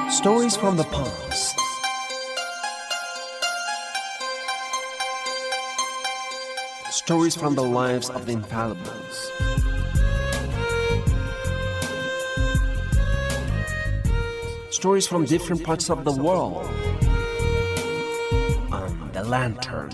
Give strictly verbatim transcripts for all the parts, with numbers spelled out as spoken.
Stories from the past. Stories from the lives of the infallibles. Stories from different parts of the world. On the Lantern.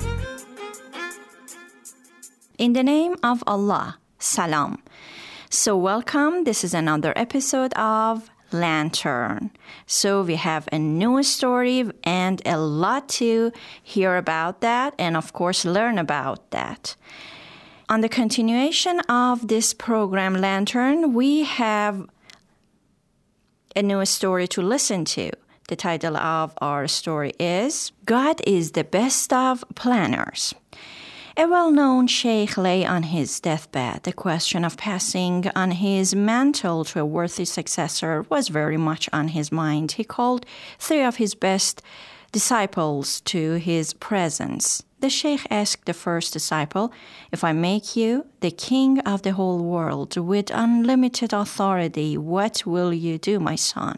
In the name of Allah, Salam. So welcome, this is another episode of Lantern. So we have a new story and a lot to hear about that and of course learn about that. On the continuation of this program Lantern, we have a new story to listen to. The title of our story is God is the Best of Planners. A well-known sheikh lay on his deathbed. The question of passing on his mantle to a worthy successor was very much on his mind. He called three of his best disciples to his presence. The sheikh asked the first disciple, "If I make you the king of the whole world with unlimited authority, what will you do, my son?"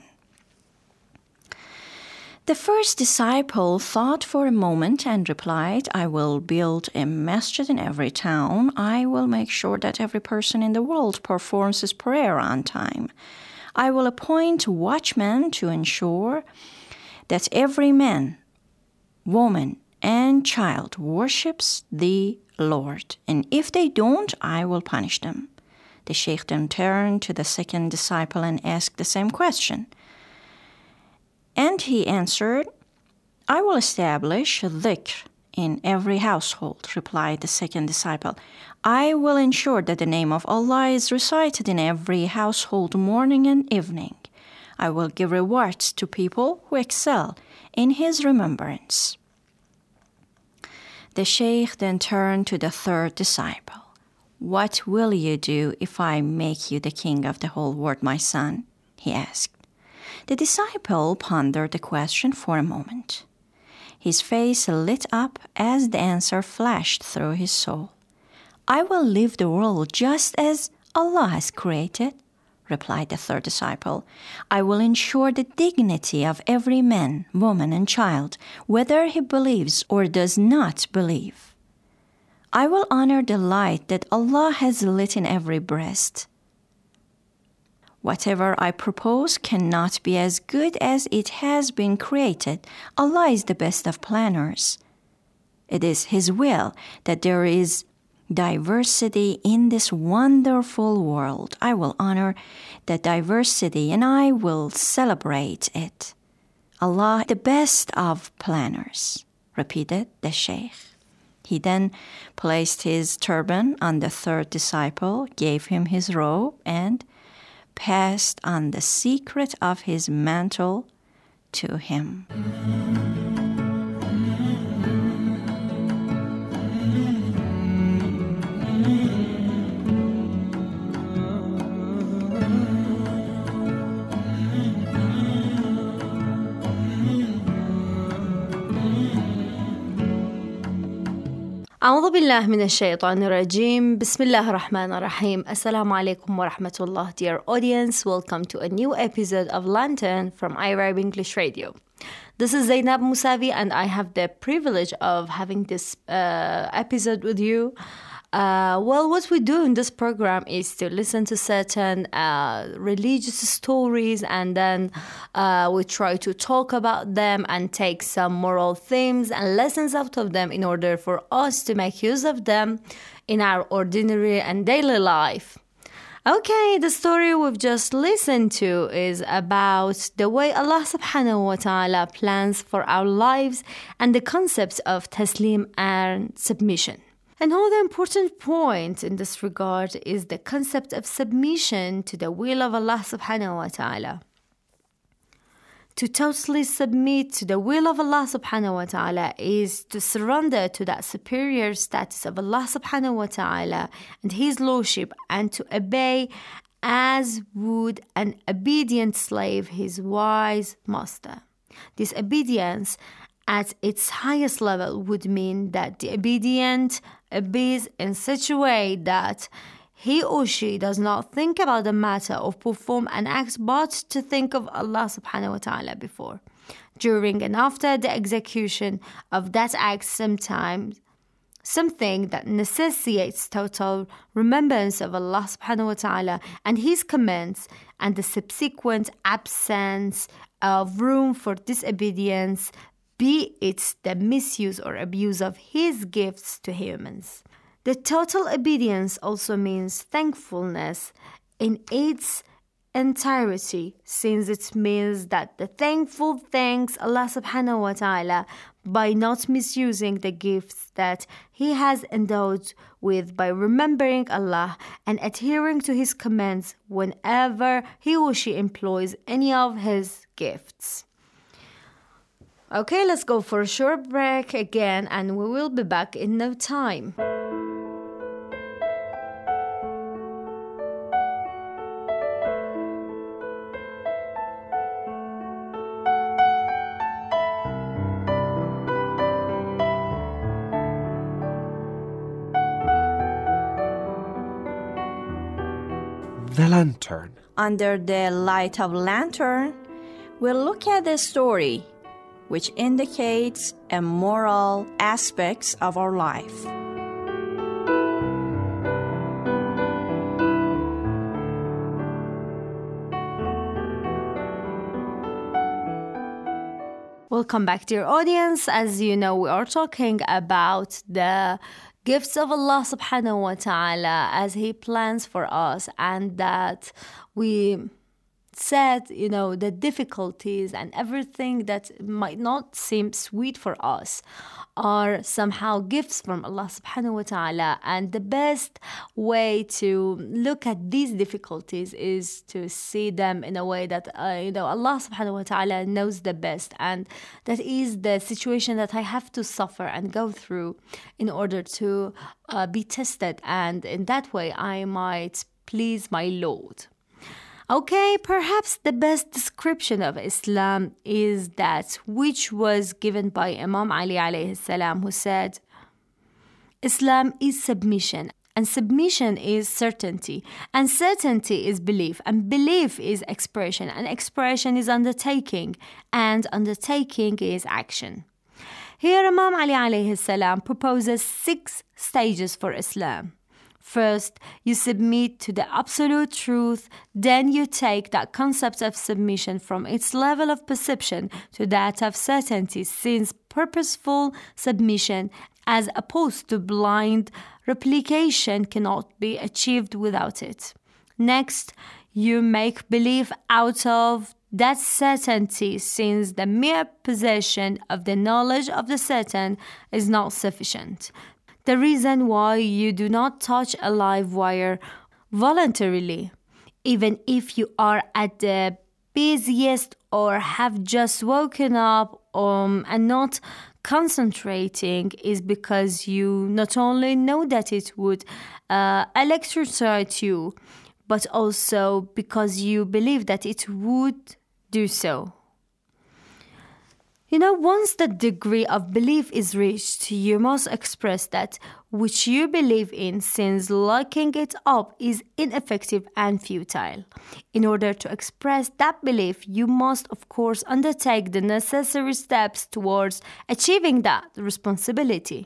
The first disciple thought for a moment and replied, "I will build a masjid in every town. I will make sure that every person in the world performs his prayer on time. I will appoint watchmen to ensure that every man, woman, and child worships the Lord. And if they don't, I will punish them." The sheikh then turned to the second disciple and asked the same question. And he answered, "I will establish dhikr in every household," replied the second disciple. "I will ensure that the name of Allah is recited in every household morning and evening. I will give rewards to people who excel in his remembrance." The sheikh then turned to the third disciple. "What will you do if I make you the king of the whole world, my son?" he asked. The disciple pondered the question for a moment. His face lit up as the answer flashed through his soul. "I will leave the world just as Allah has created," replied the third disciple. "I will ensure the dignity of every man, woman, and child, whether he believes or does not believe. I will honor the light that Allah has lit in every breast. Whatever I propose cannot be as good as it has been created. Allah is the best of planners. It is His will that there is diversity in this wonderful world. I will honor the diversity and I will celebrate it. Allah, the best of planners," repeated the sheikh. He then placed his turban on the third disciple, gave him his robe, and passed on the secret of his mantle to him. أعوذ بالله من الشيطان الرجيم. بسم الله الرحمن الرحيم. Assalamu alaikum wa rahmatullah. Dear audience, welcome to a new episode of Lantern from iRib English Radio. This is Zainab Musavi and I have the privilege of having this uh, episode with you. Uh, well, what we do in this program is to listen to certain uh, religious stories and then uh, we try to talk about them and take some moral themes and lessons out of them in order for us to make use of them in our ordinary and daily life. Okay, the story we've just listened to is about the way Allah subhanahu wa ta'ala plans for our lives and the concepts of taslim and submission. Another important point in this regard is the concept of submission to the will of Allah subhanahu wa ta'ala. To totally submit to the will of Allah subhanahu wa ta'ala is to surrender to that superior status of Allah subhanahu wa ta'ala and His lordship and to obey as would an obedient slave his wise master. This obedience at its highest level would mean that the obedient obeys in such a way that he or she does not think about the matter or perform an act but to think of Allah subhanahu wa ta'ala before, during and after the execution of that act, sometimes something that necessitates total remembrance of Allah subhanahu wa ta'ala and His commands and the subsequent absence of room for disobedience, be it the misuse or abuse of His gifts to humans. The total obedience also means thankfulness in its entirety, since it means that the thankful thanks Allah subhanahu wa ta'ala by not misusing the gifts that He has endowed with, by remembering Allah and adhering to His commands whenever he or she employs any of His gifts. Okay, let's go for a short break again and we will be back in no time. The lantern. Under the light of lantern, we'll look at the story, which indicates a moral aspects of our life. Welcome back, dear audience. As you know, we are talking about the gifts of Allah subhanahu wa ta'ala as He plans for us, and that we said, you know, the difficulties and everything that might not seem sweet for us are somehow gifts from Allah subhanahu wa ta'ala, and the best way to look at these difficulties is to see them in a way that uh, you know, Allah subhanahu wa ta'ala knows the best, and that is the situation that I have to suffer and go through in order to uh, be tested, and in that way I might please my Lord. Okay, perhaps the best description of Islam is that which was given by Imam Ali alayhi salam, who said, Islam is submission, and submission is certainty, and certainty is belief, and belief is expression, and expression is undertaking, and undertaking is action. Here Imam Ali alayhi salam proposes six stages for Islam. First, you submit to the absolute truth, then you take that concept of submission from its level of perception to that of certainty, since purposeful submission, as opposed to blind replication, cannot be achieved without it. Next, you make belief out of that certainty, since the mere possession of the knowledge of the certain is not sufficient. The reason why you do not touch a live wire voluntarily, even if you are at the busiest or have just woken up um, and not concentrating, is because you not only know that it would uh, electrocute you, but also because you believe that it would do so. You know, once the degree of belief is reached, you must express that which you believe in, since locking it up is ineffective and futile. In order to express that belief, you must, of course, undertake the necessary steps towards achieving that responsibility.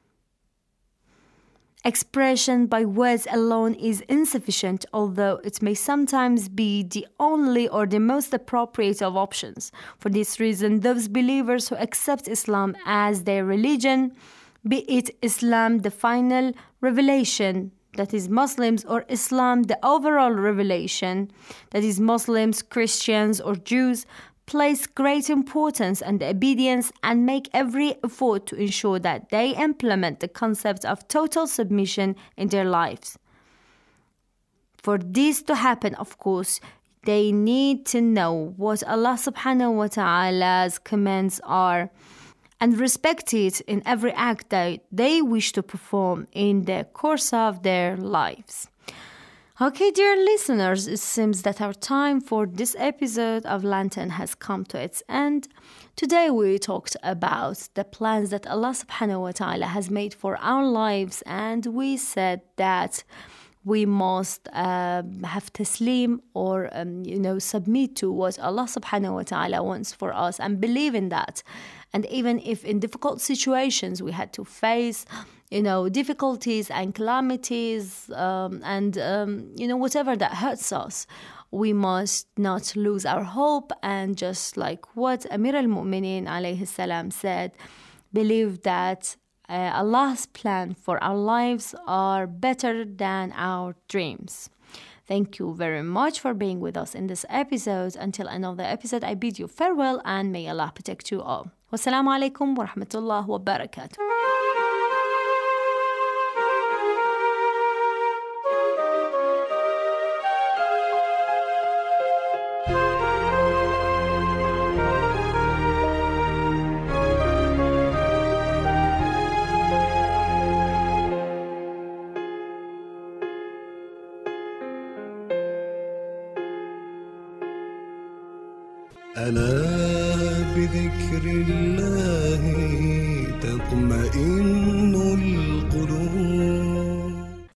Expression by words alone is insufficient, although it may sometimes be the only or the most appropriate of options. For this reason, those believers who accept Islam as their religion, be it Islam the final revelation, that is Muslims, or Islam the overall revelation, that is Muslims, Christians, or Jews, place great importance on the obedience and make every effort to ensure that they implement the concept of total submission in their lives. For this to happen, of course, they need to know what Allah subhanahu wa ta'ala's commands are and respect it in every act that they wish to perform in the course of their lives. Okay, dear listeners, it seems that our time for this episode of Lantern has come to its end. Today we talked about the plans that Allah subhanahu wa ta'ala has made for our lives, and we said that we must uh, have taslim or, um, you know, submit to what Allah subhanahu wa ta'ala wants for us and believe in that. And even if in difficult situations we had to face, you know, difficulties and calamities um, and, um, you know, whatever that hurts us, we must not lose our hope and just like what Amir al-Mu'mineen alayhi salam said, believe that Uh, Allah's plan for our lives are better than our dreams. Thank you very much for being with us in this episode. Until another episode, I bid you farewell and may Allah protect you all. Wassalamu alaikum wa rahmatullah wa barakatuh. ألا بذكر الله تطمئن